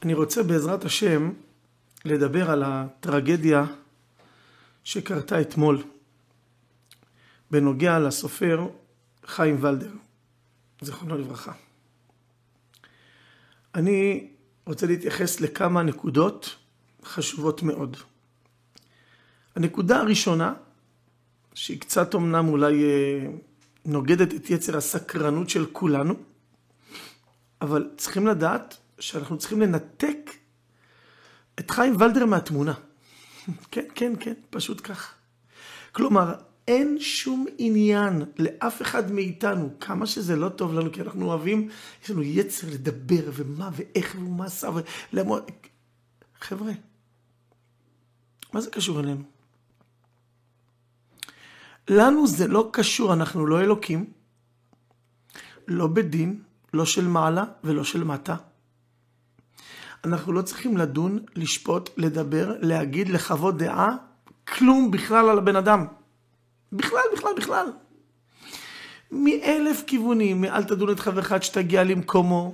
אני רוצה בעזרת השם לדבר על הטרגדיה שקרתה אתמול בנוגע לסופר חיים ולדר, זכרונו לברכה. אני רוצה להתייחס לכמה נקודות חשובות מאוד. הנקודה הראשונה, שהיא קצת אמנם אולי נוגדת את יצר הסקרנות של כולנו, אבל צריכים לדעת שאנחנו צריכים לנתק את חיים ולדר מהתמונה. כן, כן, כן, פשוט כך. כלומר, אין שום עניין לאף אחד מאיתנו, כמה שזה לא טוב לנו, כי אנחנו אוהבים, יש לנו יצר לדבר ומה ואיך ומה עשה ולמה. חבר'ה, מה זה קשור אלינו? לנו זה לא קשור, אנחנו לא אלוקים, לא בדין, לא של מעלה ולא של מטה. אנחנו לא צריכים לדון, לשפוט, לדבר, להגיד, לחוות דעה, כלום בכלל על הבן אדם. בכלל. מאלף כיוונים, אל תדון את חברך עד שתגיע למקומו,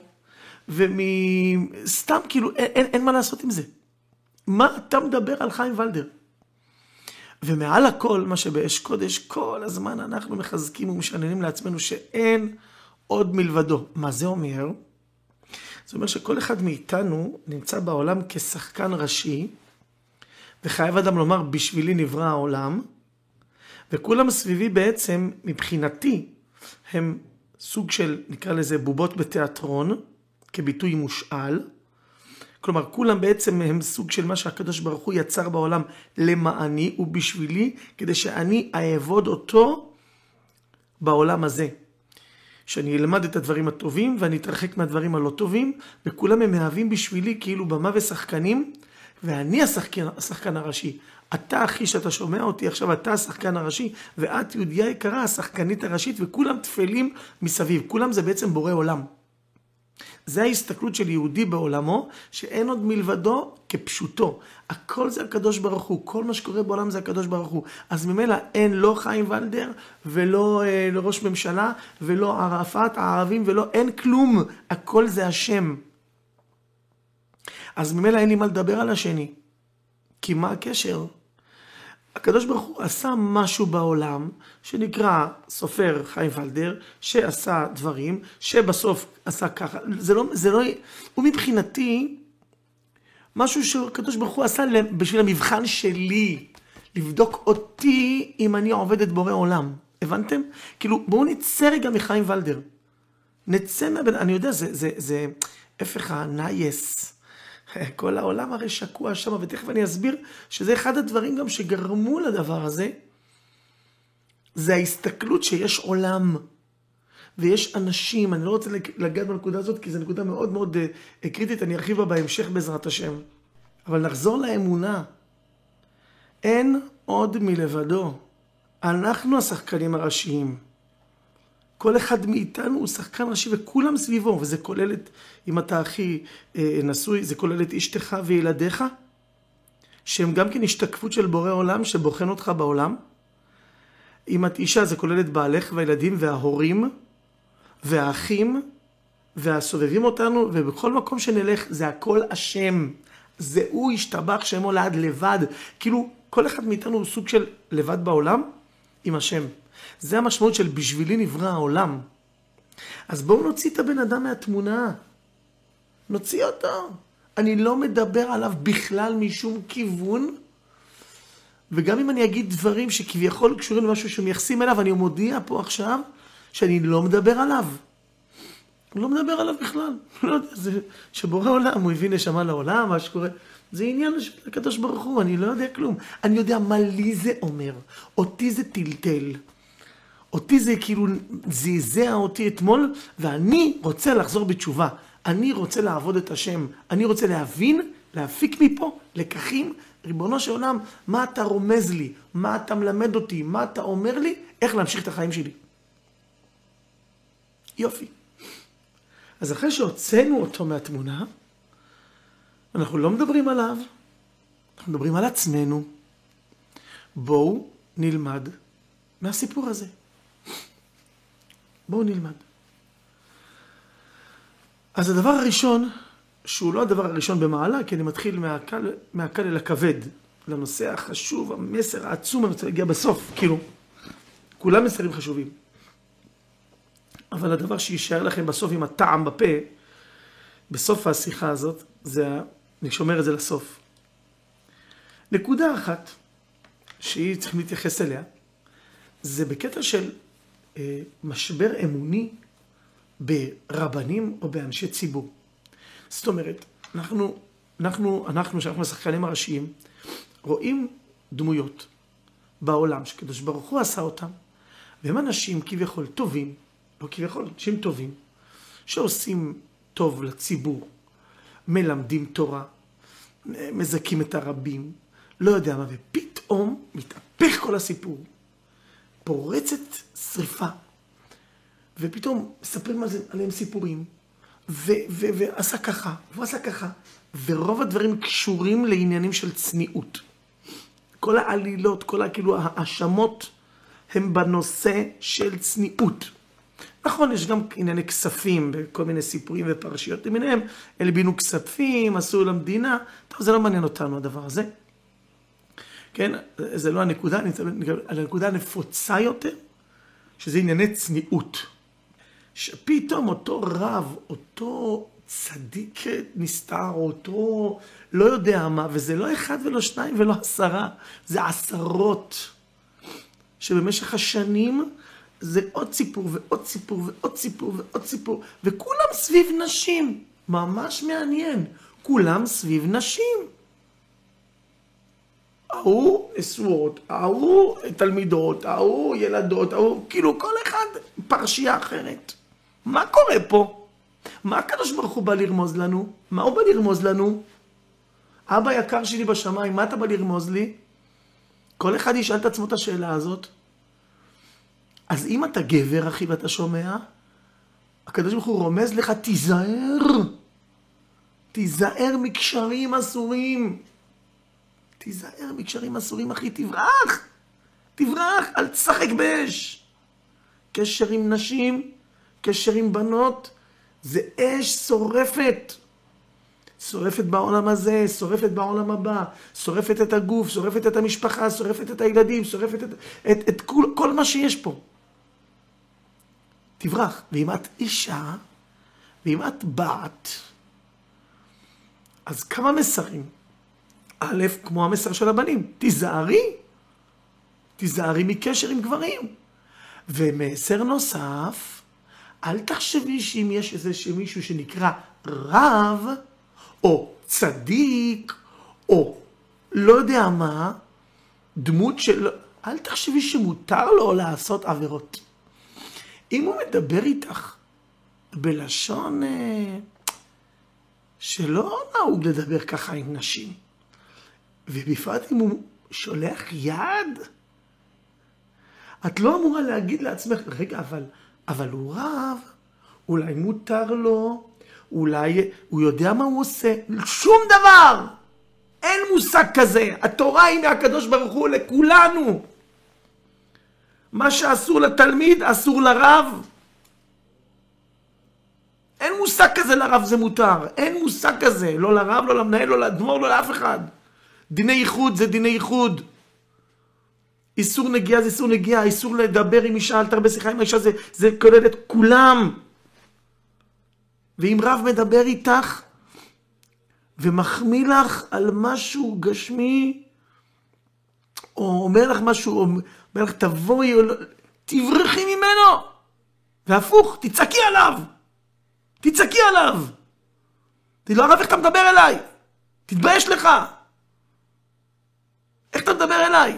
סתם כאילו, אין מה לעשות עם זה. מה אתה מדבר על חיים ולדר? ומעל הכל, מה שבאש קודש, כל הזמן אנחנו מחזקים ומשננים לעצמנו שאין עוד מלבדו. מה זה אומר? זה אומר שכל אחד מאיתנו נמצא בעולם כשחקן ראשי, וחייב אדם לומר, בשבילי נברא העולם, וכולם סביבי בעצם, מבחינתי, הם סוג של, נקרא לזה, בובות בתיאטרון, כביטוי מושאל. כלומר, כולם בעצם הם סוג של מה שהקדוש ברוך הוא יצר בעולם למעני ובשבילי, כדי שאני אעבוד אותו בעולם הזה. שאני אלמד את הדברים הטובים ואני אתרחק מהדברים הלא טובים, וכולם הם מהווים בשבילי כאילו במה ושחקנים, ואני השחקן הראשי. אתה אחי שאתה שומע אותי, עכשיו אתה השחקן הראשי, ואת יהודיה יקרה, השחקנית הראשית, וכולם תפלים מסביב. כולם זה בעצם בורא עולם. זה ההסתכלות של יהודי בעולמו, שאין עוד מלבדו כפשוטו. הכל זה הקדוש ברוך הוא, כל מה שקורה בעולם זה הקדוש ברוך הוא. אז ממילא אין לא חיים ולדר, ולא ראש ממשלה, ולא ערפאת, הערבים, ולא, אין כלום. הכל זה השם. אז ממילא אין לי מה לדבר על השני. כי מה הקשר? הקדוש ברוך הוא עשה משהו בעולם שנקרא סופר חיים ולדר, שעשה דברים, שבסוף עשה ככה. הוא מבחינתי משהו שהקדוש ברוך הוא עשה בשביל המבחן שלי, לבדוק אותי אם אני עובד את בורא עולם. הבנתם? כאילו, בואו נצא רגע מחיים ולדר. נצא אני יודע, זה הפך הנייס. כל העולם הרי שקוע שם, ותכף אני אסביר שזה אחד הדברים גם שגרמו לדבר הזה, זה ההסתכלות שיש עולם, ויש אנשים, אני לא רוצה לגעת בנקודה הזאת, כי זו נקודה מאוד מאוד קריטית, אני ארחיב בה בהמשך בעזרת השם. אבל נחזור לאמונה. אין עוד מלבדו. אנחנו השחקנים הראשיים. כל אחד מאיתנו הוא שחקן ראשי וכולם סביבו, וזה כולל את, אם אתה הכי נשוי, זה כולל את אשתך וילדיך, שהם גם כן השתקפות של בורא עולם שבוחן אותך בעולם. אם את אישה, זה כולל את בעלך והילדים וההורים והאחים והסובבים אותנו, ובכל מקום שנלך זה הכל השם. זה הוא השתבח שמו לעד לבד. כאילו כל אחד מאיתנו הוא סוג של לבד בעולם עם השם. זה המשמעות של בשבילי נברא העולם. אז בואו נוציא את הבן אדם מהתמונה. נוציא אותו. אני לא מדבר עליו בכלל משום כיוון. וגם אם אני אגיד דברים שכביכול קשורים למשהו שמייחסים אליו, אני מודיע פה עכשיו שאני לא מדבר עליו. אני לא מדבר עליו בכלל. לא יודע, זה שבורא עולם, הוא הביא נשמה לעולם, מה שקורה. זה עניין של הקדוש ברוך הוא, אני לא יודע כלום. אני יודע מה לי זה אומר. אותי זה טלטל. אותי זה כאילו זעזע אותי אתמול, ואני רוצה לחזור בתשובה. אני רוצה לעבוד את השם. אני רוצה להבין, להפיק מפה לקחים. ריבונו של עולם, מה אתה רומז לי? מה אתה מלמד אותי? מה אתה אומר לי? איך להמשיך את החיים שלי? יופי. אז אחרי שהוצאנו אותו מהתמונה, אנחנו לא מדברים עליו, אנחנו מדברים על עצמנו. בואו נלמד מהסיפור הזה. בואו נלמד. אז הדבר הראשון שהוא לא הדבר הראשון במעלה, כי אני מתחיל מהקל אל הכבד, לנושא החשוב, המסר העצום, אני רוצה להגיע בסוף, כאילו, כולם מסרים חשובים. אבל הדבר שישאר לכם בסוף עם הטעם בפה, בסוף השיחה הזאת, אני שומר את זה לסוף. נקודה אחת, שהיא צריכים להתייחס אליה, זה בקטע של משבר אמוני ברבנים או באנשי ציבור. זאת אומרת, אנחנו שאנחנו השחקנים הראשיים, רואים דמויות בעולם שקדוש ברוך הוא עשה אותם, והם אנשים כביכול טובים, לא כביכול, אנשים טובים, שעושים טוב לציבור, מלמדים תורה, מזכים את הרבים, לא יודע מה, ופתאום מתהפך כל הסיפור, פורצת שריפה, ופתאום מספרים עליהם סיפורים, ועשה ככה, והוא עשה ככה, ורוב הדברים קשורים לעניינים של צניעות. כל העלילות, כל כאילו האשמות הם בנושא של צניעות. נכון, יש גם ענייני כספים בכל מיני סיפורים ופרשיות למיניהם, אלה בינו כספים, עשו למדינה, טוב, זה לא מעניין אותנו הדבר הזה. כן, זה לא הנקודה, הנקודה הנפוצה יותר, שזה ענייני צניעות. שפתאום אותו רב, אותו צדיק נסתר, אותו לא יודע מה, וזה לא אחד ולא שניים ולא 10, זה עשרות, שבמשך השנים זה עוד סיפור ועוד סיפור ועוד סיפור ועוד סיפור, וכולם סביב נשים, ממש מעניין, כולם סביב נשים. ההוא נשואות, ההוא תלמידות, ההוא ילדות, ההוא, כאילו כל אחד פרשייה אחרת. מה קורה פה? מה הקדוש ברוך הוא בא לרמוז לנו? מה הוא בא לרמוז לנו? אבא יקר שלי בשמיים, מה אתה בא לרמוז לי? כל אחד ישאל את עצמו את השאלה הזאת. אז אם אתה גבר, אחי, ואתה שומע, הקדוש ברוך הוא רומז לך, תיזהר. תיזהר מקשרים אסורים. תיזהר מקשרים אסורים, אחי, תברח. תברח, אל תשחק באש. קשר עם נשים, קשר עם בנות, זה אש שורפת. שורפת בעולם הזה, שורפת בעולם הבא, שורפת את הגוף, שורפת את המשפחה, שורפת את הילדים, שורפת את כל מה שיש פה. תברח. ואם את אישה, ואם את בת, אז כמה מסרים? א', כמו המסר של הבנים, תיזהרי. תיזהרי מקשר עם גברים. ומסר נוסף, אל תחשבי שאם יש איזה מישהו שנקרא רב, או צדיק, או לא יודע מה, דמות של... אל תחשבי שמותר לו לעשות עבירות. אם הוא מדבר איתך בלשון שלא נהוג לדבר ככה עם נשים, ובפרט אם הוא שולח יד, את לא אמורה להגיד לעצמך, רגע, אבל הוא רב, אולי מותר לו, אולי הוא יודע מה הוא עושה, שום דבר. אין מושג כזה. התורה היא מהקדוש ברוך הוא לכולנו. מה שאסור לתלמיד, אסור לרב. אין מושג כזה לרב, זה מותר. אין מושג כזה. לא לרב, לא למנהל, לא לאדמו"ר, לא לאף אחד. דיני ייחוד זה דיני ייחוד. איסור נגיעה זה איסור נגיעה. איסור לדבר עם אישה, אל תרבה שיחה עם האישה, זה כולל את כולם. ואם רב מדבר איתך ומחמיא לך על משהו גשמי, או אומר לך משהו, או אומר לך תבואי, תברחי ממנו. והפוך, תצעקי עליו. תצעקי עליו. תגיד לו, הרב, איך אתה מדבר אליי? תתבייש לך. איך אתה מדבר אליי?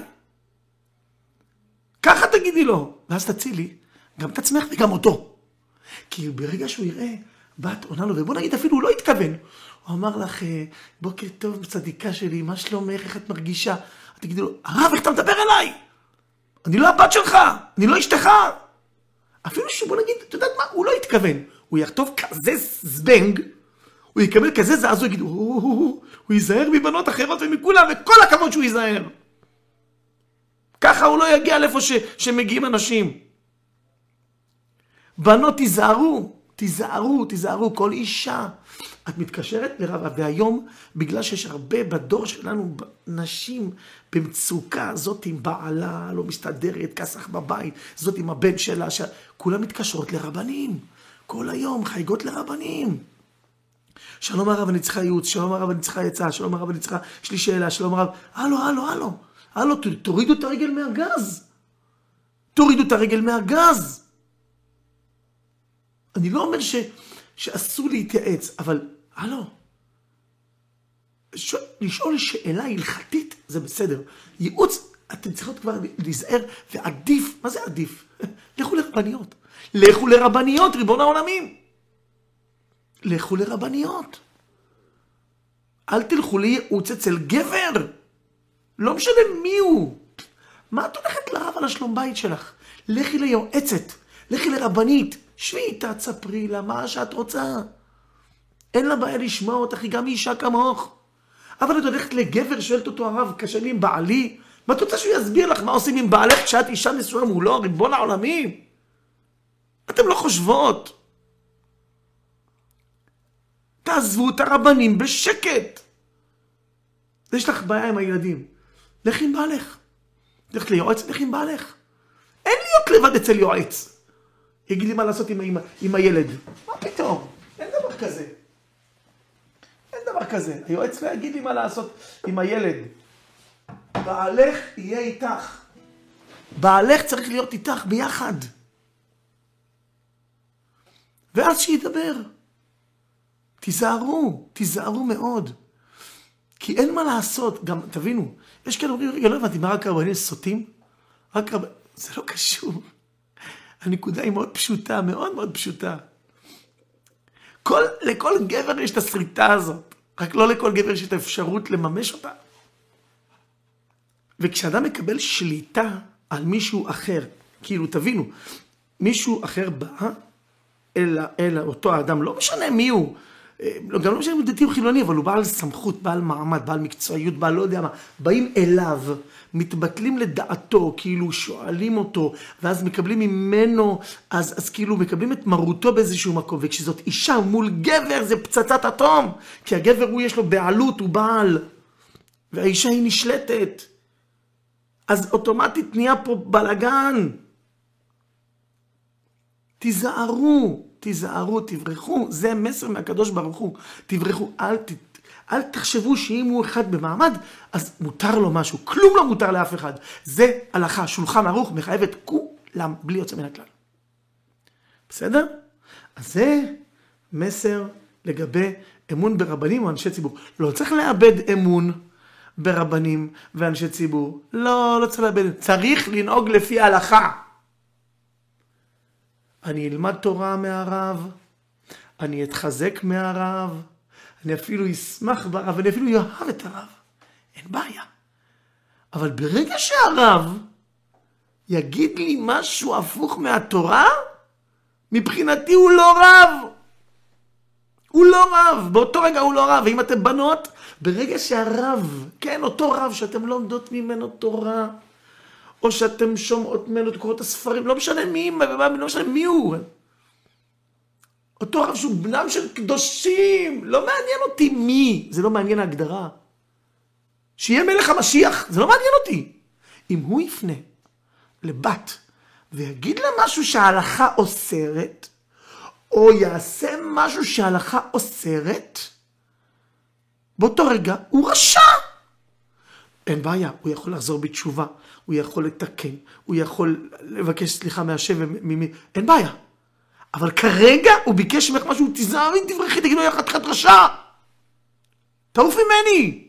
ככה תגידי לו. ואז תצילי גם את עצמך וגם אותו. כי ברגע שהוא יראה, בת עונה לו, ובוא נגיד אפילו הוא לא התכוון. הוא אמר לך, בוקר טוב צדיקה שלי, מה שלומך, איך את מרגישה? תגידי לו, הרב, איך אתה מדבר אליי? אני לא הבת שלך, אני לא אשתך. אפילו שבוא נגיד, אתה יודעת מה? הוא לא התכוון. הוא יכתוב כזה זבנג, הוא יקבל כזה זעז, הוא יגיד, הוא ייזהר מבנות אחרות ומכולם, וכל הכבוד שהוא ייזהר. ככה הוא לא יגיע לאיפה שמגיעים אנשים. בנות, תיזהרו, תיזהרו, תיזהרו, כל אישה, את מתקשרת לרב, והיום, בגלל שיש הרבה בדור שלנו, נשים במצוקה, זאת עם בעלה, לא מסתדרת, כסח בבית, זאת עם הבן שלה, כולם מתקשרות לרבנים. כל היום חייגות לרבנים. שלום הרב, אני צריכה ייעוץ, שלום הרב, אני צריכה עצה, שלום הרב, אני צריכה, יש לי שאלה, שלום הרב, הלו, תורידו את הרגל מהגז. תורידו את הרגל מהגז. אני לא אומר שאסור להתייעץ, אבל הלו, לשאול שאלה הלכתית זה בסדר. ייעוץ, אתם צריכות כבר להיזהר, ועדיף, מה זה עדיף? לכו לרבניות. לכו לרבניות, ריבון העולמים. לכו לרבניות. אל תלכו לייעוץ אצל גבר. לא משנה מי הוא. מה את הולכת לרב על השלום בית שלך? לכי ליועצת, לכי לרבנית. שבי איתה, תספרי לה מה שאת רוצה. אין לה בעיה לשמוע אותך, היא גם אישה כמוך. אבל את הולכת לגבר, שואלת אותו הרב, קשה לי עם בעלי. מה את רוצה שהוא יסביר לך מה עושים עם בעלך כשאת אישה מסוים? הוא לא ריבון העולמים. אתם לא חושבות. תעזבו את הרבנים בשקט. יש לך בעיה עם הילדים. לך עם בעלך. לך ליועץ, לך עם בעלך. אין להיות לבד אצל יועץ. יגיד לי מה לעשות עם הילד. מה פתאום? אין דבר כזה. אין דבר כזה. היועץ לא יגיד לי מה לעשות עם הילד. בעלך יהיה איתך. בעלך צריך להיות איתך ביחד. ואז שידבר. תיזהרו מאוד. כי אין מה לעשות. גם, תבינו, יש כאלה אומרים, רגע, לא הבנתי, מה רק רבנים סוטים? זה לא קשור. הנקודה היא מאוד פשוטה, מאוד מאוד פשוטה. לכל גבר יש את הסריטה הזאת. רק לא לכל גבר יש את האפשרות לממש אותה. וכשאדם מקבל שליטה על מישהו אחר, כאילו, תבינו, מישהו אחר בא אל אותו האדם, לא משנה מי הוא, גם לא משנה אם הוא דתי או חילוני, אבל הוא בעל סמכות, בעל מעמד, בעל מקצועיות, בעל לא יודע מה, באים אליו, מתבטלים לדעתו, כאילו שואלים אותו, ואז מקבלים ממנו, אז כאילו מקבלים את מרותו באיזשהו מקום, וכשזאת אישה מול גבר זה פצצת אטום, כי הגבר הוא יש לו בעלות, הוא בעל, והאישה היא נשלטת, אז אוטומטית נהיה פה בלגן. תיזהרו, תברחו, זה מסר מהקדוש ברוך הוא, תברחו, אל תחשבו שאם הוא אחד במעמד, אז מותר לו משהו, כלום לא מותר לאף אחד, זה הלכה, שולחן ערוך, מחייב את כולם, בלי יוצא מן הכלל. בסדר? אז זה מסר לגבי אמון ברבנים או אנשי ציבור. לא צריך לאבד אמון ברבנים ואנשי ציבור, לא צריך לאבד, צריך לנהוג לפי ההלכה. אני אלמד תורה מהרב, אני אתחזק מהרב, אני אפילו אשמח ברב, אני אפילו יאהב את הרב. אין בעיה. אבל ברגע שהרב יגיד לי משהו הפוך מהתורה, מבחינתי הוא לא רב. הוא לא רב, באותו רגע הוא לא רב. ואם אתם בנות, ברגע שהרב, כן, אותו רב שאתם לא עומדות ממנו תורה, או שאתם שומעות ממנו את קורות הספרים, לא משנה מי, לא משנה מי הוא. אותו רב שהוא בנם של קדושים, לא מעניין אותי מי, זה לא מעניין ההגדרה. שיהיה מלך המשיח, זה לא מעניין אותי. אם הוא יפנה לבת ויגיד לה משהו שההלכה אוסרת, או יעשה משהו שההלכה אוסרת, באותו רגע הוא רשע. אין בעיה, הוא יכול לחזור בתשובה, הוא יכול לתקן, הוא יכול לבקש סליחה מהשם וממי, אין בעיה. אבל כרגע הוא ביקש ממך משהו, תיזהרי, תברכי, תגידו, יא חתיכת רשע. תעוף ממני.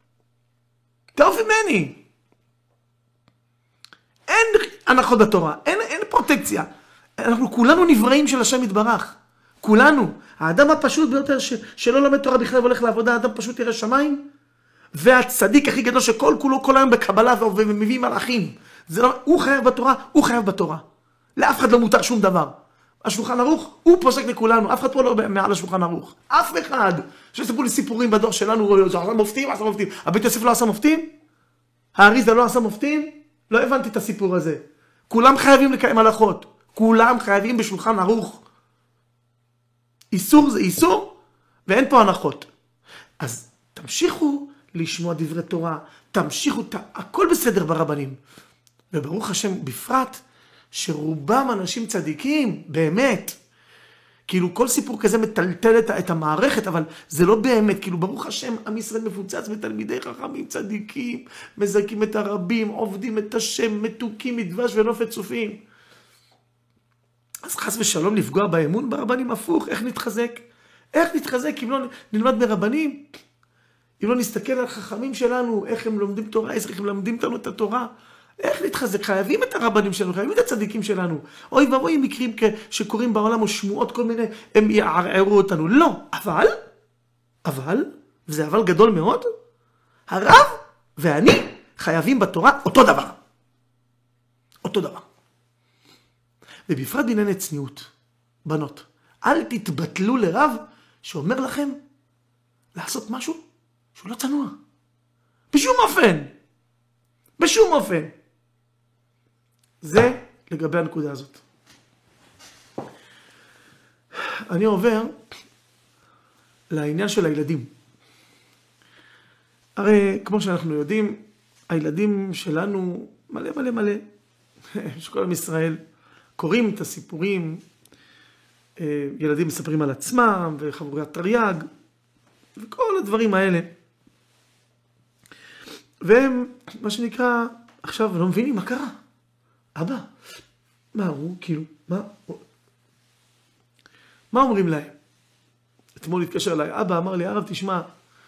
אין הנחות בתורה, אין פרוטקציה. אנחנו כולנו נבראים של השם יתברך. כולנו. האדם הפשוט ביותר שלא לומד תורה בכלל והולך לעבודה, האדם פשוט ירא שמיים, והצדיק הכי גדול שכל כולו כל היום בקבלה ומביא מלאכים. הוא חייב בתורה. לאף אחד לא מותר שום דבר. השולחן ערוך, הוא פוסק לכולנו. אף אחד פה לא מעל השולחן ערוך. אף אחד. שסיפרו לי סיפורים בדור שלנו, זה עשה מופתים. הבית יוסף לא עשה מופתים? האריזה לא עשה מופתים? לא הבנתי את הסיפור הזה. כולם חייבים לקיים הלכות. כולם חייבים בשולחן ערוך. איסור זה איסור, ואין פה הנחות. אז תמשיכו לשמוע דברי תורה, תמשיכו, הכל בסדר ברבנים. וברוך השם בפרט, שרובם אנשים צדיקים, באמת. כאילו כל סיפור כזה מטלטל את המערכת, אבל זה לא באמת, כאילו ברוך השם, עם ישראל מפוצץ בתלמידי חכמים צדיקים, מזכים את הרבים, עובדים את השם, מתוקים מדבש ונופת צופים. אז חס ושלום לפגוע באמון ברבנים הפוך, איך נתחזק? איך נתחזק אם לא נלמד מרבנים? אם לא נסתכל על חכמים שלנו, איך הם לומדים תורה, איך הם לומדים לנו את התורה, איך נתחזק? חייבים את הרבנים שלנו, חייבים את הצדיקים שלנו. אוי ואבוי מקרים שקורים בעולם או שמועות כל מיני, הם יערערו אותנו. לא, אבל, וזה אבל גדול מאוד, הרב ואני חייבים בתורה אותו דבר. אותו דבר. ובפרט בענייני צניעות, בנות, אל תתבטלו לרב שאומר לכם לעשות משהו שהוא לא צנוע. בשום אופן. בשום אופן. זה לגבי הנקודה הזאת. אני עובר לעניין של הילדים. הרי כמו שאנחנו יודעים, הילדים שלנו מלא מלא מלא. שכל עם ישראל קוראים את הסיפורים, ילדים מספרים על עצמם וחבורי התרי"ג וכל הדברים האלה. והם, מה שנקרא, עכשיו לא מבינים מה קרה. אבא, מה הוא, כאילו, מה אומרים להם? אתמול התקשר אליי, אבא אמר לי, הרב, תשמע,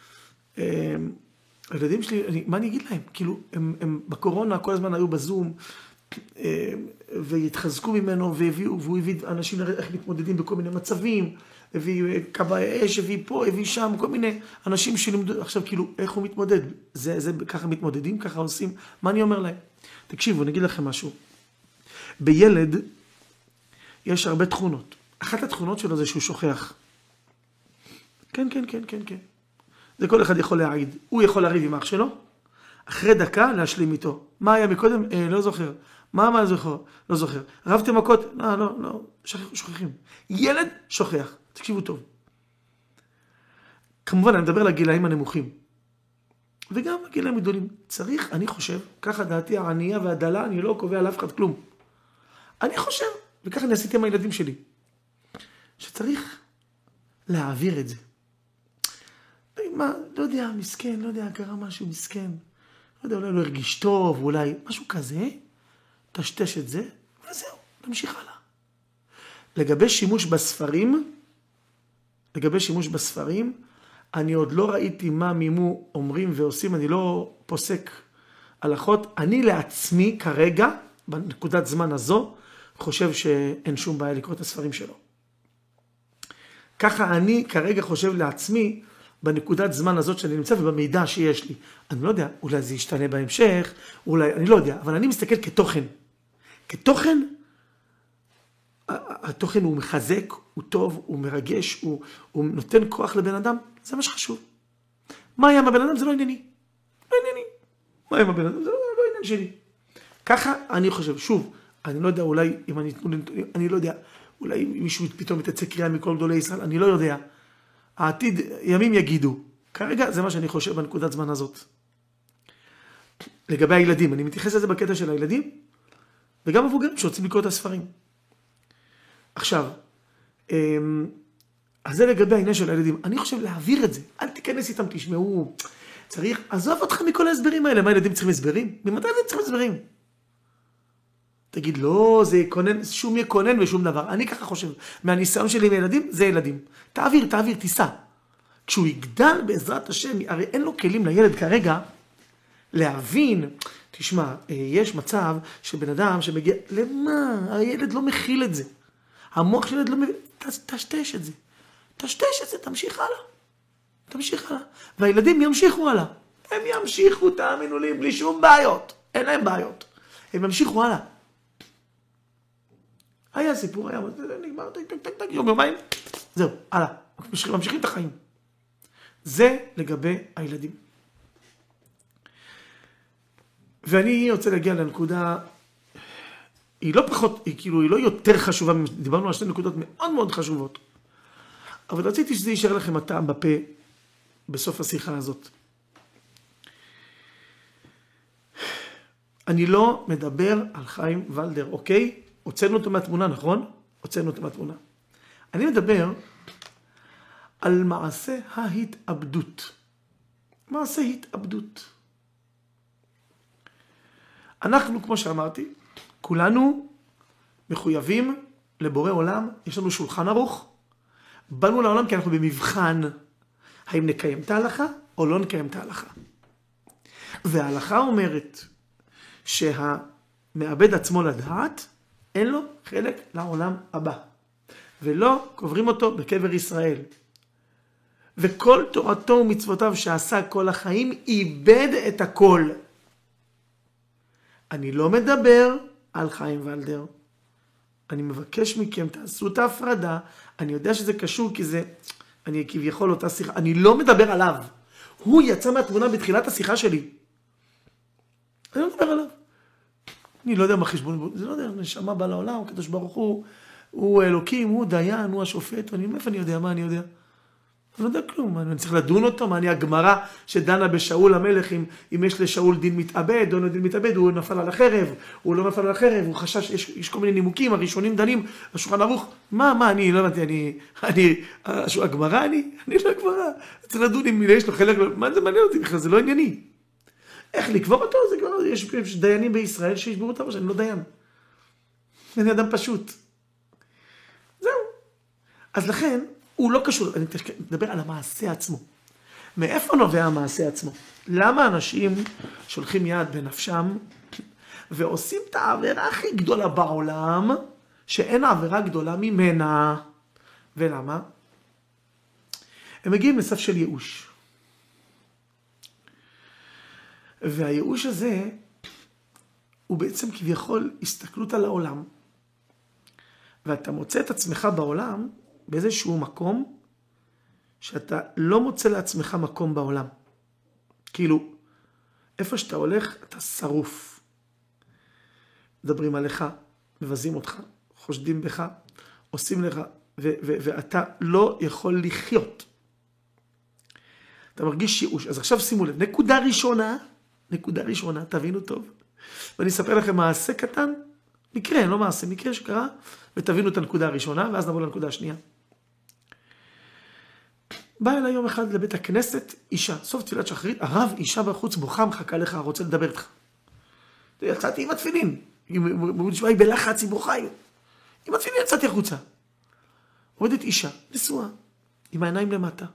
הילדים שלי, מה אני אגיד להם? כאילו, הם בקורונה כל הזמן היו בזום, והתחזקו ממנו, והוא הביא אנשים לראות איך מתמודדים בכל מיני מצבים, הביא כבאי אש, הביא פה, הביא שם, כל מיני אנשים שלמדו, עכשיו כאילו, איך הוא מתמודד? זה ככה מתמודדים, ככה עושים, מה אני אומר להם? תקשיבו, אני אגיד לכם משהו. בילד יש הרבה תכונות. אחת התכונות שלו זה שהוא שוכח. כן. זה כל אחד יכול להעיד. הוא יכול להריב עם אח שלו, אחרי דקה להשלים איתו. מה היה מקודם? לא זוכר. מה זוכר? לא זוכר. רבתם מכות? לא. שוכחים. ילד שוכח. תקשיבו טוב. כמובן, אני מדבר על הגילאים הנמוכים. וגם הגילאים הגדולים. צריך, אני חושב, ככה דעתי הענייה והדלה, אני לא קובע לאף אחד כלום. אני חושב, וככה אני עשיתי עם הילדים שלי, שצריך להעביר את זה. לא יודע, מסכן, לא יודע, קרה משהו מסכן. לא יודע, אולי לא הרגיש טוב, אולי משהו כזה, תשתש את זה, וזהו, נמשיך הלאה. לגבי שימוש בספרים, אני עוד לא ראיתי מה מימו אומרים ועושים, אני לא פוסק הלכות. אני לעצמי כרגע, בנקודת זמן הזו, חושב שאין שום בעיה לקרוא את הספרים שלו. ככה אני כרגע חושב לעצמי, בנקודת זמן הזאת שאני נמצא ובמידע שיש לי. אני לא יודע, אולי זה ישתנה בהמשך, אולי, אני לא יודע, אבל אני מסתכל כתוכן. כתוכן, התוכן הוא מחזק, הוא טוב, הוא מרגש, הוא נותן כוח לבן אדם, זה מה שחשוב. מה היה עם הבן אדם? זה לא ענייני. לא ענייני. מה היה עם הבן אדם? זה לא עניין שלי. ככה אני חושב, שוב, אני לא יודע, אולי אם אני לא יודע, אולי מישהו פתאום יתצא קריאה מכל גדולי ישראל, אני לא יודע. העתיד, ימים יגידו. כרגע זה מה שאני חושב בנקודת זמן הזאת. לגבי הילדים, אני מתייחס לזה בקטע של הילדים, וגם מבוגרים שרוצים לקרוא את הספרים. עכשיו, אז זה לגבי העניין של הילדים. אני חושב להעביר את זה. אל תיכנס איתם, תשמעו. צריך, עזוב אותך מכל ההסברים האלה. מה ילדים צריכים הסברים? ממתי ילדים צריכים הסברים? תגיד, לא, זה יקונן, שום יקונן ושום דבר. אני ככה חושב. מהניסיון שלי עם ילדים, זה ילדים. תעביר, תיסע. כשהוא יגדל בעזרת השם, הרי אין לו כלים לילד כרגע להבין. תשמע, יש מצב שבן אדם שמגיע, למה? הילד לא מכיל את זה. המוח של ילד לא מבין. תשתש את זה. תמשיך הלאה. והילדים ימשיכו הלאה. הם ימשיכו, תאמינו לי, בלי שום בעיות. אין להם בעיות. הם ימשיכו הלאה. היה סיפור, נגמר, יומיים, זהו, הלאה. ממשיכים את החיים. זה לגבי הילדים. ואני רוצה להגיע לנקודה, היא לא פחות, היא לא יותר חשובה, דיברנו על שתי נקודות מאוד מאוד חשובות. אבל רציתי שזה יישאר לכם הטעם בפה בסוף השיחה הזאת. אני לא מדבר על חיים ולדר, אוקיי? הוצאנו אותו מהתמונה, נכון? הוצאנו אותו מהתמונה. אני מדבר על מעשה ההתאבדות. מעשה התאבדות. אנחנו, כמו שאמרתי, כולנו מחויבים לבורא עולם, יש לנו שולחן ערוך, באנו לעולם כי אנחנו במבחן, האם נקיים את ההלכה או לא נקיים את ההלכה. וההלכה אומרת שהמאבד עצמו לדעת, אין לו חלק לעולם הבא. ולא קוברים אותו בקבר ישראל. וכל תורתו ומצוותיו שעשה כל החיים, איבד את הכל. אני לא מדבר על חיים ולדר. אני מבקש מכם, תעשו את ההפרדה. אני יודע שזה קשור כי זה, אני כביכול אותה שיחה. אני לא מדבר עליו. הוא יצא מהתמונה בתחילת השיחה שלי. אני לא מדבר עליו. אני לא יודע מה חשבון, זה לא יודע, נשמה בא לעולם, הקדוש ברוך הוא אלוקים, הוא דיין, הוא השופט, מאיפה אני יודע, מה אני יודע? אני לא יודע כלום, אני צריך לדון אותו, מה אני הגמרא שדנה בשאול המלך, אם יש לשאול דין מתאבד, או לא דין מתאבד, הוא נפל על החרב, הוא לא נפל על החרב, הוא חשש, יש כל מיני נימוקים, הראשונים דנים, השולחן ערוך, אני לא הבנתי, הגמרא אני לא הגמרא, צריך לדון אם יש לו חלק, מה זה מעניין אותי בכלל, זה לא ענייני. איך לקבור אותו? זה כבר, יש דיינים בישראל שישברו אותם, שאני לא דיין. אני אדם פשוט. זהו. אז לכן, הוא לא קשור, אני מדבר על המעשה עצמו. מאיפה נובע המעשה עצמו? למה אנשים שולחים יד בנפשם ועושים את העבירה הכי גדולה בעולם, שאין העבירה גדולה ממנה? ולמה? הם מגיעים לסף של ייאוש. והייאוש הזה הוא בעצם כביכול הסתכלות על העולם. ואתה מוצא את עצמך בעולם באיזשהו מקום שאתה לא מוצא לעצמך מקום בעולם. כאילו, איפה שאתה הולך, אתה שרוף. מדברים עליך, מבזים אותך, חושדים בך, עושים לך, ואתה לא יכול לחיות. אתה מרגיש ייאוש. אז עכשיו שימו לב, נקודה ראשונה, תבינו טוב. ואני אספר לכם מעשה קטן, מקרה, לא מעשה, מקרה שקרה, ותבינו את הנקודה הראשונה, ואז נבוא לנקודה השנייה. בא אליי יום אחד לבית הכנסת, אישה, סוף תפילת שחרית, הרב, אישה בחוץ בוכה, מחכה לך, רוצה לדבר איתך. יצאתי עם התפילין, היא בלחץ, היא בוכה, עם התפילין יצאתי החוצה. עומדת אישה, נשואה, עם העיניים למטה.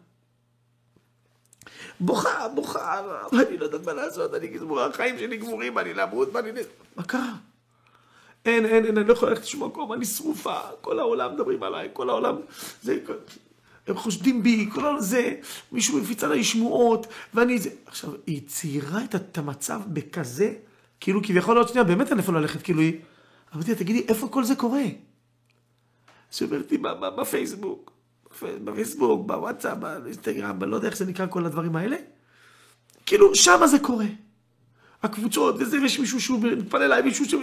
בוכה, אני לא יודעת מה לעשות, אני גזמורה, החיים שלי גמורים, אני למות, מה קרה? אני לא יכול ללכת לשום מקום, אני שרופה, כל העולם מדברים עליי, כל העולם, הם חושדים בי, כל העולם זה, מישהו מפיץ עליי שמועות, ואני זה. עכשיו, היא ציירה את המצב בכזה, כאילו כביכול עוד שנייה, באמת אין איפה ללכת, כאילו היא, אמרתי, תגידי, איפה כל זה קורה? שאומרתי, בפייסבוק, בוואטסאפ, באינסטגרם, לא יודע איך זה נקרא כל הדברים האלה. כאילו, שם זה קורה. הקבוצות, וזה, יש מישהו שהוא מתפלל אליי, מישהו שהוא...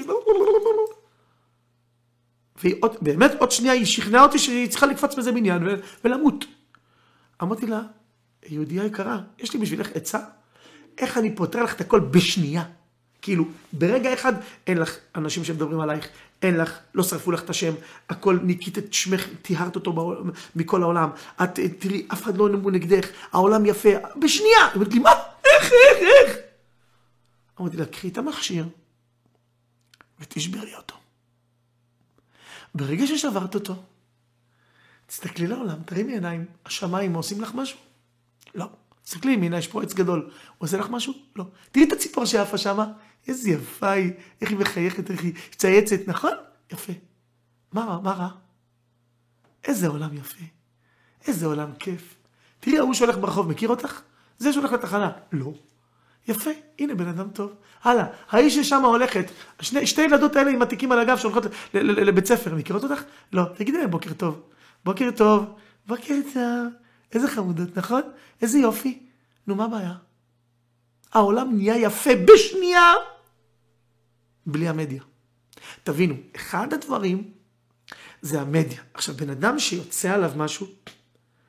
ובאמת עוד שנייה היא שכנעה אותי שהיא צריכה לקפץ בזה בניין ולמות. אמרתי לה, יהודייה יקרה, יש לי בשבילך עצה, איך אני פותר לך את הכל בשנייה. כאילו, ברגע אחד אין לך אנשים שמדברים עלייך, אין לך, לא שרפו לך את השם, הכל ניקית את שמך, תיהרת אותו מכל העולם, את תראי, אף אחד לא נאמו נגדך, העולם יפה, בשנייה. אמרתי לי, מה? איך? אמרתי לה, קחי את המכשיר ותשברי אותו. ברגע ששברת אותו, תסתכלי לעולם, תרימי עיניים, השמיים עושים לך משהו? לא. תסתכלי ימינה, יש פה עץ גדול, עושה לך משהו? לא. תראי את הציפור שיפה שמה, איזה יפה היא, איך היא מחייכת, איך היא צייצת, נכון? יפה. מה רע? איזה עולם יפה, איזה עולם כיף. תראי, הוא שהולך ברחוב, מכיר אותך? זה שהולך לתחנה. לא. יפה, הנה בן אדם טוב. הלאה, האיש ששם הולכת, שתי ילדות האלה עם התיקים על הגב שהולכות לבית ספר, מכירות אותך? לא, תגידי להם בוקר טוב. בוקר טוב. איזה חמודות, נכון? איזה יופי. נו, מה הבעיה? העולם נהיה יפה בשנייה, בלי המדיה. תבינו, אחד הדברים זה המדיה. עכשיו, בן אדם שיוצא עליו משהו,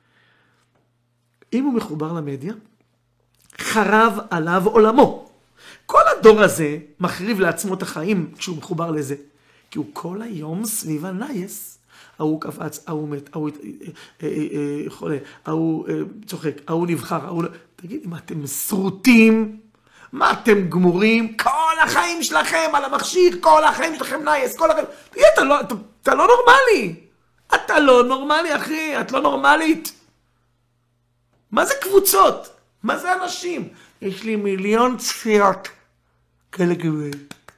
אם הוא מחובר למדיה, חרב עליו עולמו. כל הדור הזה מחריב לעצמו את החיים כשהוא מחובר לזה. כי הוא כל היום סביב הנייס. ההוא קפץ, ההוא מת, ההוא חולה, ההוא צוחק, ההוא נבחר, ההוא... תגיד, מה אתם סרוטים? מה אתם גמורים? כל החיים שלכם על המכשיר, כל החיים שלכם נייס, כל החיים... תגיד, אתה לא נורמלי. אתה לא נורמלי, אחי, את לא נורמלית. מה זה קבוצות? מה זה אנשים? יש לי 1,000,000 צפיות. כאלה גבוהים.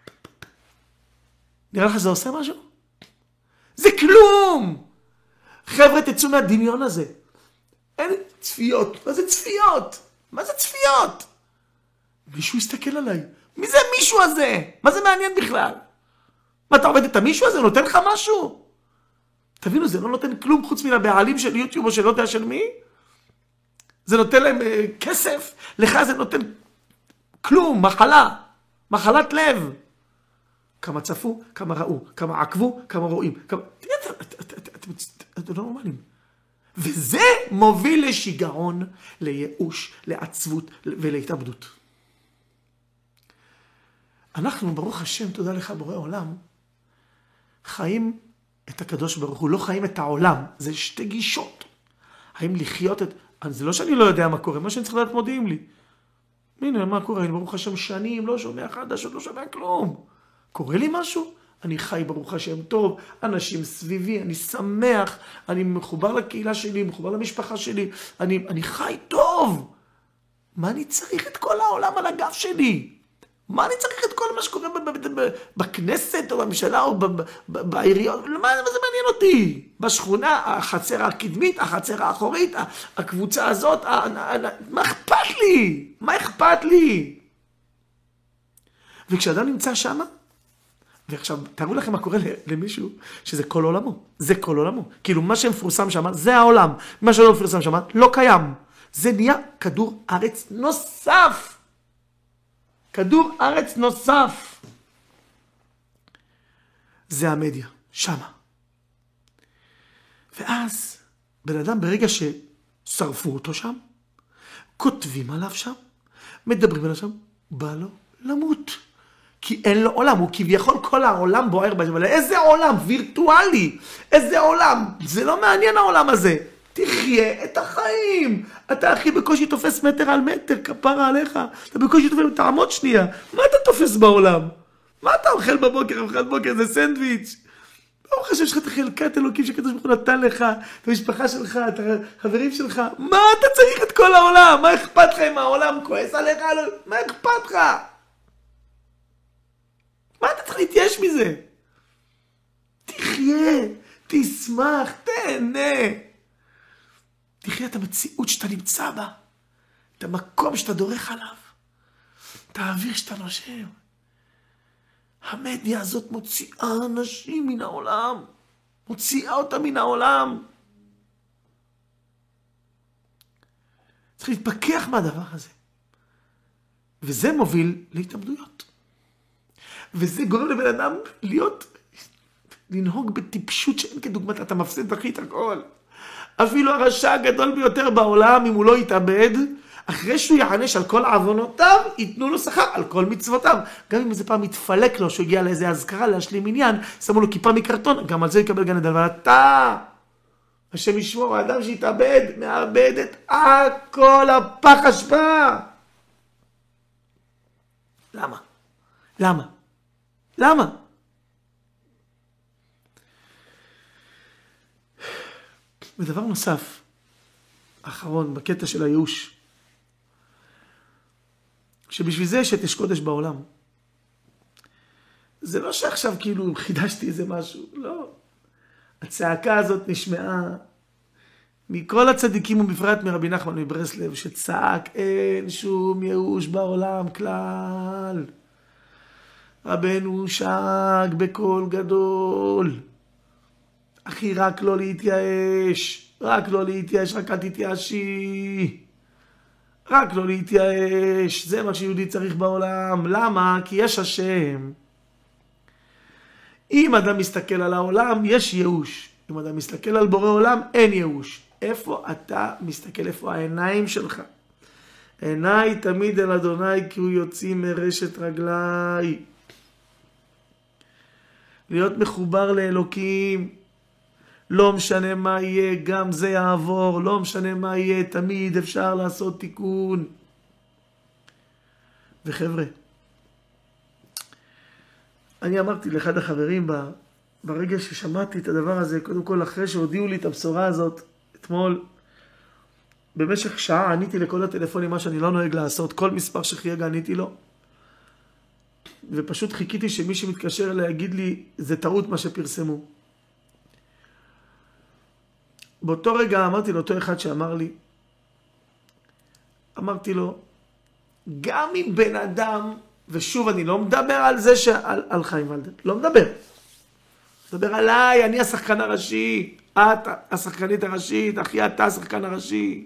נראה לך זה עושה משהו? זה כלום! חבר'ה, תצאו מהדמיון הזה. אין צפיות. מה זה צפיות? מה זה צפיות? מישהו יסתכל עליי. מי זה מישהו הזה? מה זה מעניין בכלל? מה, אתה עובד את המישהו הזה? נותן לך משהו? תבינו, זה לא נותן כלום חוץ מן הבעלים של יוטיוב או של לא יודע של מי? זה נותן להם כסף, לך זה נותן כלום, מחלה, מחלת לב. כמה צפו, כמה ראו, כמה עקבו, כמה רואים. אתם לא נורמלים. וזה מוביל לשיגעון, לייאוש, לעצבות ולהתאבדות. אנחנו, ברוך השם, תודה לך בורא עולם, חיים את הקדוש ברוך הוא, לא חיים את העולם. זה שתי גישות. האם לחיות את... זה לא שאני לא יודע מה קורה, מה שאני צריך לדעת מודיעים לי. הנה, מה קורה? אני ברוך השם שנים, לא שומע חדשות, לא שומע כלום. קורה לי משהו? אני חי ברוך השם טוב, אנשים סביבי, אני שמח, אני מחובר לקהילה שלי, מחובר למשפחה שלי, אני חי טוב. מה אני צריך את כל העולם על הגב שלי? מה אני צריך את כל מה שקורה בכנסת או בממשלה או בעיריות? מה זה מעניין אותי? בשכונה, החצר הקדמית, החצר האחורית, הקבוצה הזאת, מה אכפת לי? מה אכפת לי? וכשאדם נמצא שם, ועכשיו תארו לכם מה קורה למישהו שזה כל עולמו, זה כל עולמו. כאילו מה שמפורסם שם זה העולם, מה שלא מפורסם שם לא קיים. זה נהיה כדור ארץ נוסף. כדור ארץ נוסף. זה המדיה, שמה. ואז, בן אדם ברגע ששרפו אותו שם, כותבים עליו שם, מדברים עליו שם, בא לו למות. כי אין לו עולם, הוא כביכול כל העולם בוער בהם, אבל איזה עולם? וירטואלי. איזה עולם? זה לא מעניין העולם הזה. תחיה את החיים. אתה הכי בקושי תופס מטר על מטר, כפרה עליך. אתה בקושי תופס, תעמוד שנייה. מה אתה תופס בעולם? מה אתה אוכל בבוקר? אוכל בבוקר זה סנדוויץ'. ברוך השם שלך את חלקת אלוקים שקדוש ברוך הוא נתן לך, את המשפחה שלך, את החברים שלך. מה אתה צריך את כל העולם? מה אכפת לך אם העולם כועס עליך? מה אכפת לך? מה אתה צריך להתייש מזה? תחיה, תשמח, תהנה. תחיה את המציאות שאתה נמצא בה. את המקום שאתה דורך עליו. את האוויר שאתה נושם. המדיה הזאת מוציאה אנשים מן העולם. מוציאה אותם מן העולם. צריך להתפכח מהדבר הזה. וזה מוביל להתאבדויות. וזה גורם לבן אדם לנהוג בטיפשות שאין כדוגמת, אתה מפסיד בכי את הכל. אפילו הרשע הגדול ביותר בעולם, אם הוא לא יתאבד, אחרי שהוא יענש על כל עוונותיו, ייתנו לו שכר על כל מצוותיו. גם אם איזה פעם מתפלק לו, שהוא הגיע לאיזה הזכרה להשלים עניין, שמו לו כיפה מקרטון, גם על זה יקבל גן עדן. אבל אתה, השם ישמור, האדם שהתאבד, מאבד את הכל הפח אשפה. למה? למה? למה? ודבר נוסף, אחרון, בקטע של הייאוש, שבשביל זה יש את אש קודש בעולם. זה לא שעכשיו כאילו חידשתי איזה משהו, לא. הצעקה הזאת נשמעה מכל הצדיקים ובפרט מרבי נחמן מברסלב, שצעק אין שום ייאוש בעולם כלל. רבנו שג בקול גדול. אחי, רק לא להתייאש. רק לא להתייאש, רק אל תתייאשי. רק לא להתייאש. זה מה שיהודי צריך בעולם. למה? כי יש השם. אם אדם מסתכל על העולם, יש ייאוש. אם אדם מסתכל על בורא עולם, אין ייאוש. איפה אתה מסתכל? איפה העיניים שלך? עיניי תמיד אל אדוני כי הוא יוציא מרשת רגליי. להיות מחובר לאלוקים. לא משנה מה יהיה, גם זה יעבור. לא משנה מה יהיה, תמיד אפשר לעשות תיקון. וחבר'ה, אני אמרתי לאחד החברים ברגע ששמעתי את הדבר הזה, קודם כל אחרי שהודיעו לי את הבשורה הזאת, אתמול, במשך שעה עניתי לכל הטלפונים, מה שאני לא נוהג לעשות, כל מספר שחייג עניתי לו, ופשוט חיכיתי שמי שמתקשר להגיד לי, זה טעות מה שפרסמו. באותו רגע אמרתי לאותו אחד שאמר לי, אמרתי לו, גם אם בן אדם, ושוב אני לא מדבר על זה על חיים ולדר, לא מדבר. מדבר עליי, אני השחקן הראשי, את השחקנית הראשית, אחי אתה השחקן הראשי.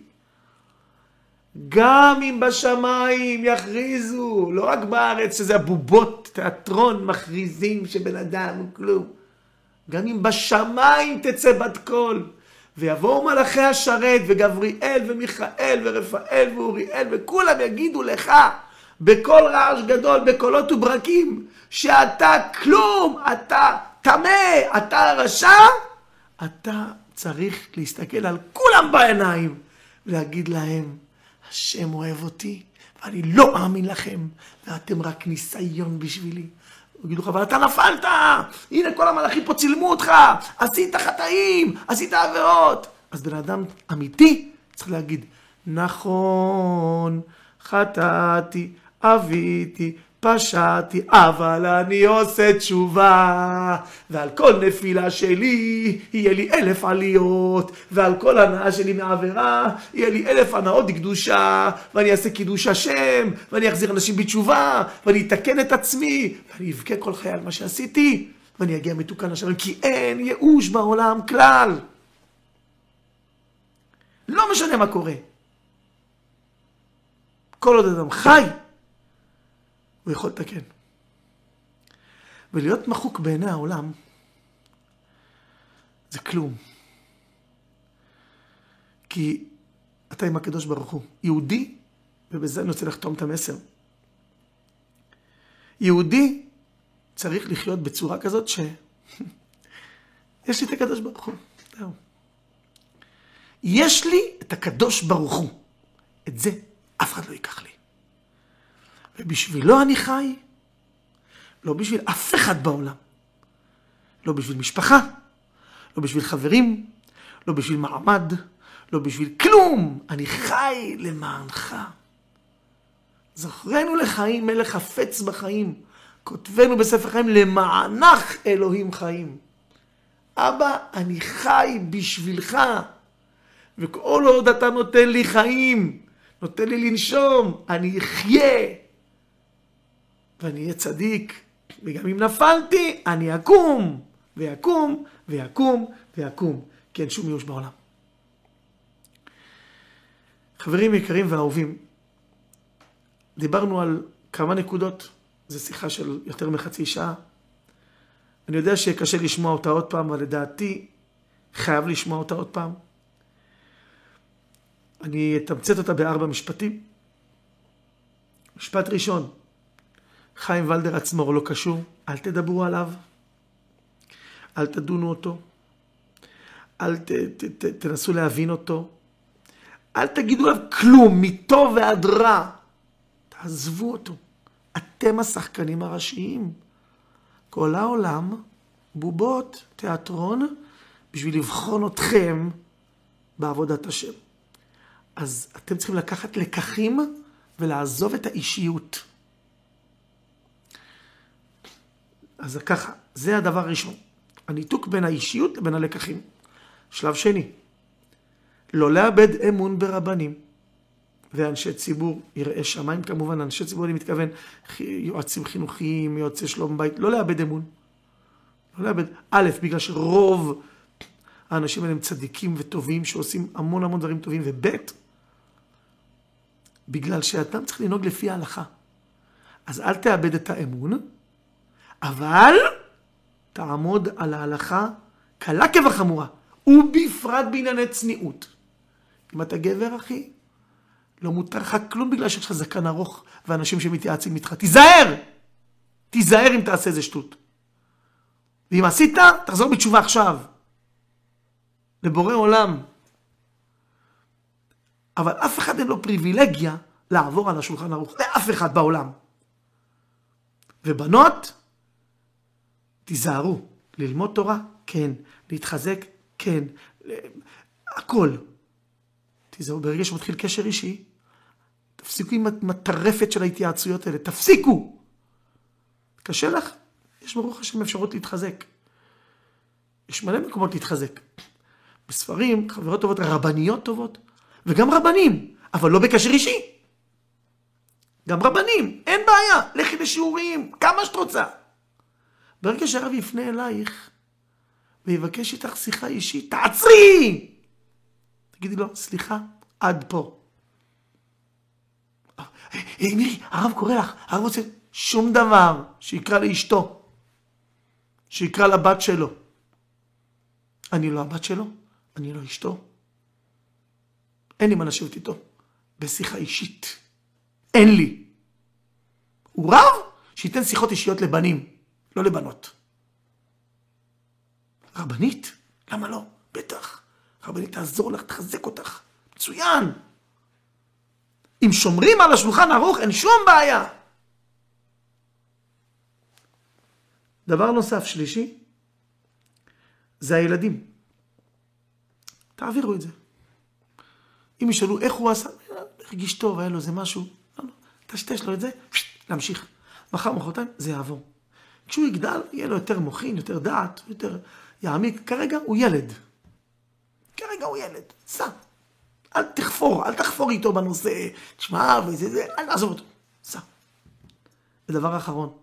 גם אם בשמיים יכריזו, לא רק בארץ שזה הבובות, תיאטרון מכריזים שבן אדם הוא כלום. גם אם בשמיים תצא בת קול, ויבואו מלאכי השרת וגבריאל ומיכאל ורפאל ואוריאל וכולם יגידו לך בכל רעש גדול, בקולות וברקים, שאתה כלום, אתה תמה, אתה רשע, אתה צריך להסתכל על כולם בעיניים ולהגיד להם, השם אוהב אותי ואני לא מאמין לכם ואתם רק ניסיון בשבילי. יגידו לך, אבל אתה נפלת, הנה כל המלאכים פה צילמו אותך, עשית חטאים, עשית עבירות. אז בן אדם אמיתי צריך להגיד, נכון, חטאתי, עוויתי, פשעתי, אבל אני עושה תשובה, ועל כל נפילה שלי יהיה לי 1000 עליות, ועל כל הנאה שלי מעבירה יהיה לי 1000 הנאות קדושה, ואני אעשה קידוש השם, ואני אחזיר אנשים בתשובה, ואני אתקן את עצמי, ואני אבכה כל חיי על מה שעשיתי, ואני אגיע מתוקן השם, כי אין ייאוש בעולם כלל. לא משנה מה קורה. כל עוד אדם חי, הוא יכול לתקן. ולהיות מחוק בעיני העולם, זה כלום. כי אתה עם הקדוש ברוך הוא. יהודי, ובזה אני רוצה לחתום את המסר. יהודי צריך לחיות בצורה כזאת יש לי את הקדוש ברוך הוא. יש לי את הקדוש ברוך הוא. את זה אף אחד לא ייקח לי. ובשבילו אני חי, לא בשביל אף אחד בעולם. לא בשביל משפחה, לא בשביל חברים, לא בשביל מעמד, לא בשביל כלום. אני חי למענך. זכרנו לחיים מלך חפץ בחיים. כותבנו בספר חיים למענך אלוהים חיים. אבא, אני חי בשבילך. וכל עוד אתה נותן לי חיים, נותן לי לנשום, אני אחיה. ואני אהיה צדיק, וגם אם נפלתי, אני אקום, ויקום, ויקום, ויקום. כי אין שום ייאוש בעולם. חברים יקרים ואהובים, דיברנו על כמה נקודות, זו שיחה של יותר מחצי שעה. אני יודע שקשה לשמוע אותה עוד פעם, אבל לדעתי חייב לשמוע אותה עוד פעם. אני אתמצת אותה ב4 משפטים. משפט ראשון, חיים ולדר עצמו לא קשור, אל תדברו עליו, אל תדונו אותו, אל תנסו להבין אותו, אל תגידו עליו כלום, מטוב ועד רע, תעזבו אותו. אתם השחקנים הראשיים. כל העולם, בובות, תיאטרון, בשביל לבחון אתכם בעבודת השם. אז אתם צריכים לקחת לקחים ולעזוב את האישיות. אז ככה, זה הדבר הראשון. הניתוק בין האישיות לבין הלקחים. שלב שני, לא לאבד אמון ברבנים ואנשי ציבור, יראי שמיים כמובן, אנשי ציבור אני מתכוון, יועצים חינוכיים, יועצי שלום בית, לא לאבד אמון. לא לאבד, א', בגלל שרוב האנשים האלה הם צדיקים וטובים שעושים המון המון דברים טובים, וב', בגלל שאדם צריך לנהוג לפי ההלכה. אז אל תאבד את האמון, אבל תעמוד על ההלכה קלה כבחמורה, ובפרט בענייני צניעות. אם אתה גבר, אחי, לא מותר לך כלום בגלל שיש לך זקן ארוך ואנשים שמתייעצים איתך. תיזהר! תיזהר אם תעשה איזה שטות. ואם עשית, תחזור בתשובה עכשיו. לבורא עולם. אבל אף אחד אין לו פריבילגיה לעבור על השולחן ערוך. לאף אחד בעולם. ובנות, תיזהרו. ללמוד תורה? כן. להתחזק? כן. הכל. תיזהרו, ברגע שמתחיל קשר אישי, תפסיקו עם המטרפת של ההתייעצויות האלה. תפסיקו! קשה לך? יש ברוך השם אפשרות להתחזק. יש מלא מקומות להתחזק. בספרים, חברות טובות, רבניות טובות, וגם רבנים, אבל לא בקשר אישי. גם רבנים, אין בעיה, לכי לשיעורים, כמה שאת רוצה. ברגע שהרב יפנה אלייך, ויבקש איתך שיחה אישית, תעצרי! תגידי לו, סליחה, עד פה. מירי, הרב קורא לך, הרב רוצה שום דבר, שיקרא לאשתו, שיקרא לבת שלו. אני לא הבת שלו, אני לא אשתו. אין לי מה לשבת איתו, בשיחה אישית. אין לי. הוא רב שייתן שיחות אישיות לבנים, לא לבנות. רבנית? למה לא? בטח. רבנית תעזור לך, תחזק אותך. מצוין. אם שומרים על השולחן ערוך, אין שום בעיה. דבר נוסף שלישי, זה הילדים. תעבירו את זה. אם ישאלו איך הוא עשה, הרגיש טוב, היה לו זה משהו, לא, תשתש לו את זה, להמשיך. מחר מחרתיים זה יעבור. כשהוא יגדל, יהיה לו יותר מוחין, יותר דעת, יותר יעמיק. כרגע הוא ילד. כרגע הוא ילד. סע. אל תחפור איתו בנושא. תשמע, וזה, אל תעזוב אותו. סע. ודבר האחרון.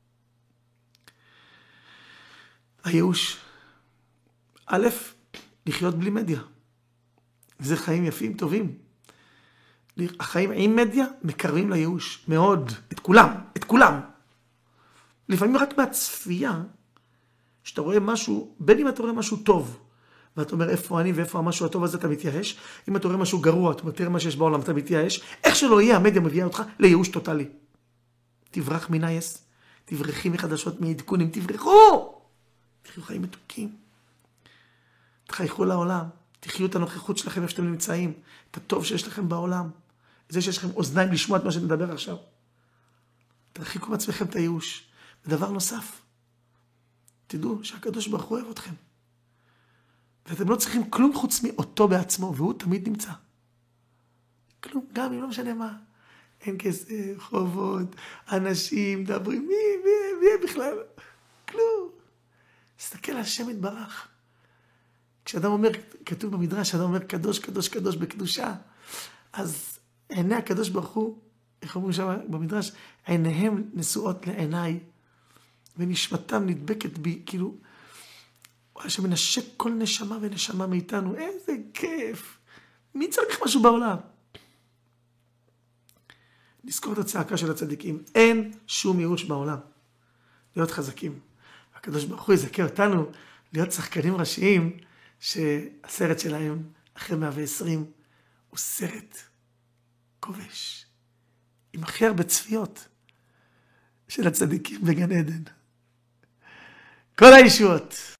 הייאוש. א', לחיות בלי מדיה. זה חיים יפים, טובים. החיים עם מדיה מקרבים לייאוש. מאוד. את כולם. את כולם. לפעמים רק מהצפייה, שאתה רואה משהו, בין אם אתה רואה משהו טוב, ואתה אומר איפה אני ואיפה המשהו הטוב הזה, אתה מתייאש. אם אתה רואה משהו גרוע, אתה תראה מה שיש בעולם, אתה מתייאש. איך שלא יהיה, המדיה מביאה אותך לייאוש טוטלי. תברח מנייס, תברחי מחדשות, מעדכונים, תברחו! תחיו חיים מתוקים. תחייכו לעולם, תחיו את הנוכחות שלכם איפה שאתם נמצאים, את הטוב שיש לכם בעולם, זה שיש לכם אוזניים לשמוע את מה שנדבר עכשיו. תרחיקו מעצמכם את הייאוש. ודבר נוסף, תדעו שהקדוש ברוך הוא אוהב אתכם. ואתם לא צריכים כלום חוץ מאותו בעצמו, והוא תמיד נמצא. כלום, גם אם לא משנה מה. אין כסף, חובות, אנשים, דברים, מי בכלל? כלום. תסתכל על השם יתברך. כשאדם אומר, כתוב במדרש, אדם אומר קדוש, קדוש, קדוש בקדושה, אז עיני הקדוש ברוך הוא, איך אומרים שם במדרש, עיניהם נשואות לעיניי, ונשמתם נדבקת בי, כאילו, שמנשק כל נשמה ונשמה מאיתנו, איזה כיף. מי צריך משהו בעולם? נזכור את הצעקה של הצדיקים, אין שום ייאוש בעולם. להיות חזקים. הקדוש ברוך הוא יזכה אותנו להיות שחקנים ראשיים, שהסרט שלהם אחרי 120 הוא סרט כובש, עם הכי הרבה צפיות של הצדיקים בגן עדן. כל הישועות.